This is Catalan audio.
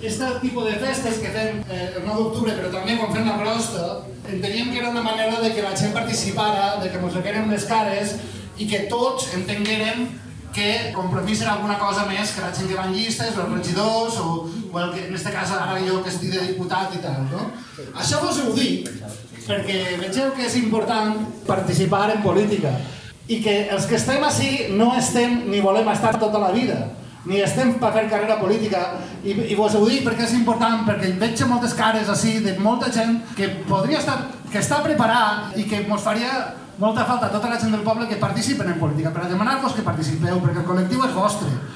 Aquest tipus de festes que fem el 9 d'octubre, però també quan fem la crosta, enteníem que era una manera de que la gent participara, de que ens veiem les cares i que tots entenguérem que Compromís era alguna cosa més que la gent que va en llistes, els regidors, o el que en aquest cas ara jo que estic de diputat i tal, no? Això vos ho dic perquè vegeu que és important participar en política i que els que estem així no estem ni volem estar tota la vida, ni estem per fer carrera política, i vos ho dic perquè és important, perquè veig moltes cares així de molta gent que podria estar, que està preparat i que ens faria molta falta a tota la gent del poble que participen en política, per a demanar-vos que participeu, perquè el col·lectiu és vostre.